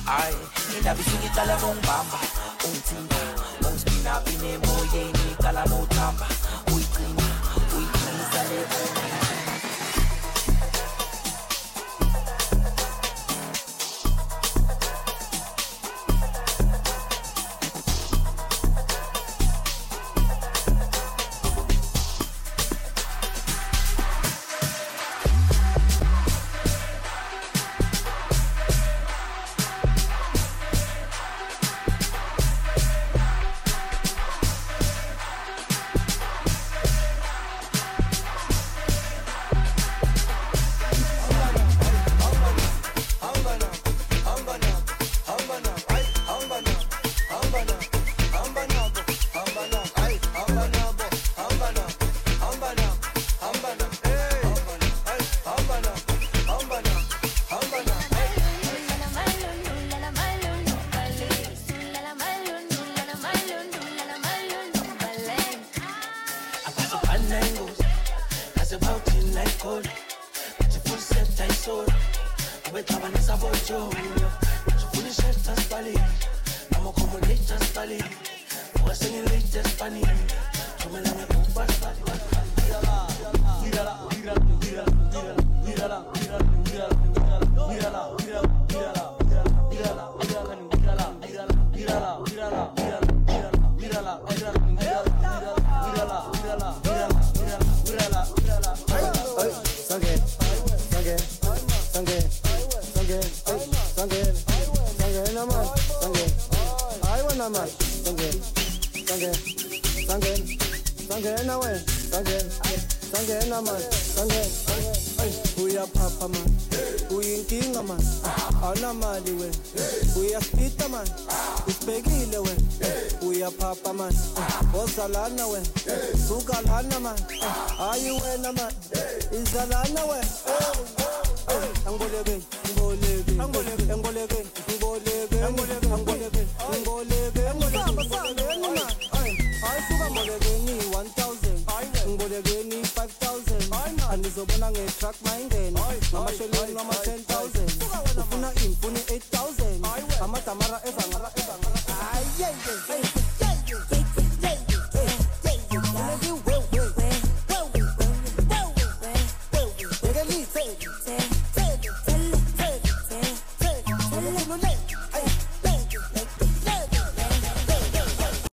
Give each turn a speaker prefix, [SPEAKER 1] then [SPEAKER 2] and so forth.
[SPEAKER 1] Ay, indaba isingicala mongibamba ungithinta ungipina pine emoyeni cala mothamba uyigcina uyiqinisa leyo.
[SPEAKER 2] Zalana we, sugalana man, ayu wena man, izalana we. Angolebe, angolebe, angolebe, angolebe, angolebe, angolebe, angolebe, angolebe. I suga molebe ni 1,000, angolebe ni 5,000. Andizobona nge-truck mangena, ngamasheleni ngama 10,000. Ufuna impuni 8,000, amatamara ezangara. Ay, ay, ay.